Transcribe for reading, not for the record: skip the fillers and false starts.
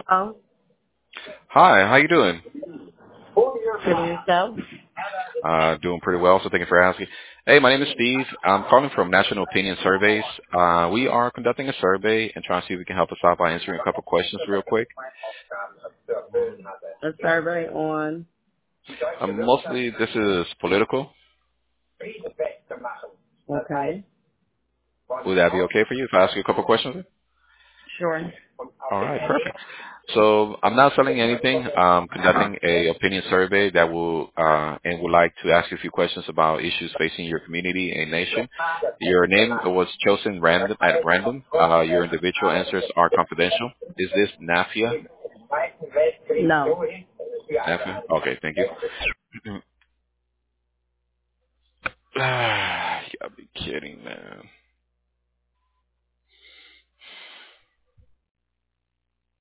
Oh, Hi, how you doing? for yourself? Doing pretty well, so thank you for asking. Hey, my name is Steve. I'm calling from National Opinion Surveys. We are conducting a survey and trying to see if we can help us out by answering a couple questions real quick. A survey on. Mostly this is political. Okay. Would that be okay for you if I ask you a couple questions? Sure. All right, perfect. So I'm not selling anything. I'm conducting a opinion survey that will and would like to ask you a few questions about issues facing your community and nation. Your name was chosen at random. Your individual answers are confidential. Is this Nafia? No. Nafia? Okay, thank you. You gotta be kidding, man.